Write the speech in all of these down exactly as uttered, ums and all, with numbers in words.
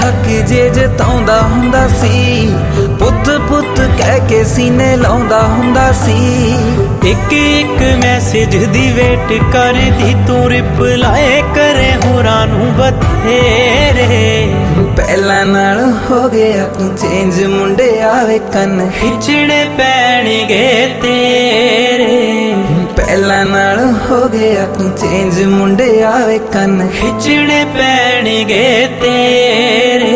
हक जे जताउंदा हुंदा सी, पुत पुत कह के सीने लाउंदा हुंदा सी। एक एक मैसेज दी वेट करदी तू रिप्लाई करे होरां नूं बथेरे। पहला नाल हो गया तू चेंज मुंडे आवे कन खिचड़े पैणगे तेरे। पहला नाल हो गया तू चेंज मुंडे आवे कन खिचड़े पैणगे तेरे।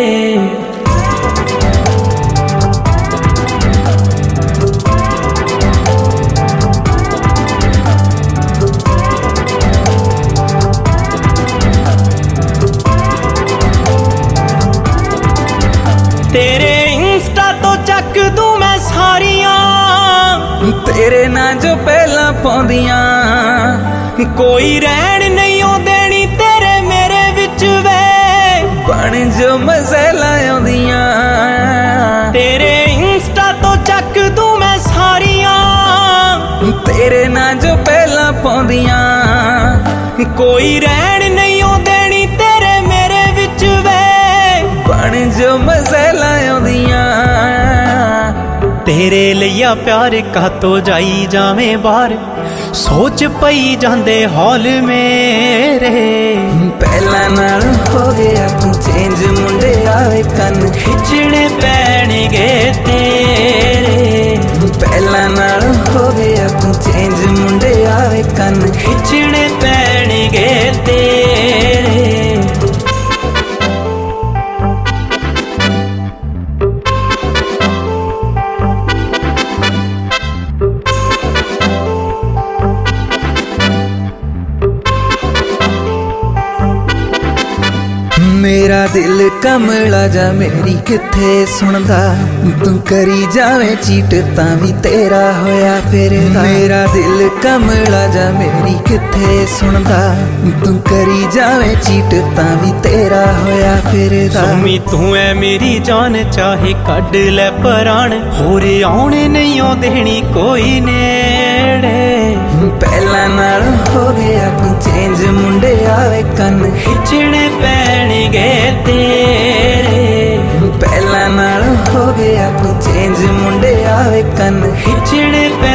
तेरे इंस्टा तो चक दूं मैं सारियां, तेरे ना जो पहला पाउंदियां। कोई रहन नहीं ओ देनी तेरे मेरे विच वे, बन जो मज़ेला आउंदियां। तेरे इंस्टा तो चक दूं मैं सारियां, तेरे ना जो पहला पाउंदियां। कोई रहन नहीं ओ देनी तेरे मेरे विच वे, बन जो मज़ेला आउंदियां। तेरे लिया प्यार कातो जाई जावें बाहर, सोच पई जांदे हॉल मेरे। पहला नाल हो गया तू चेंज मुंडे आवे कन खिचड़े पैणगे तेरे। पहला नाल हो गया तू चेंज मुंडे आवे कन खिचड़े पैणगे तेरे। मेरा दिल कमला जा मेरी किथे सुनदा, तू करी जावे चीट तां भी तेरा होया फिरदा। मेरा दिल कमला जा मेरी किथे सुनदा, तू करी जावे चीट तां भी तेरा होया फिरदा। सुमी तू है मेरी जान चाहे कड ले परान, होर आउणे नहीं ओ देनी कोई नेड़े। पहला नाल हो गया तू चेंज मुंडे आवे कन खिचड़े पैणगे तेरे। पहला नाल हो गया तू चेंज मुंडे आवे कन खिचड़े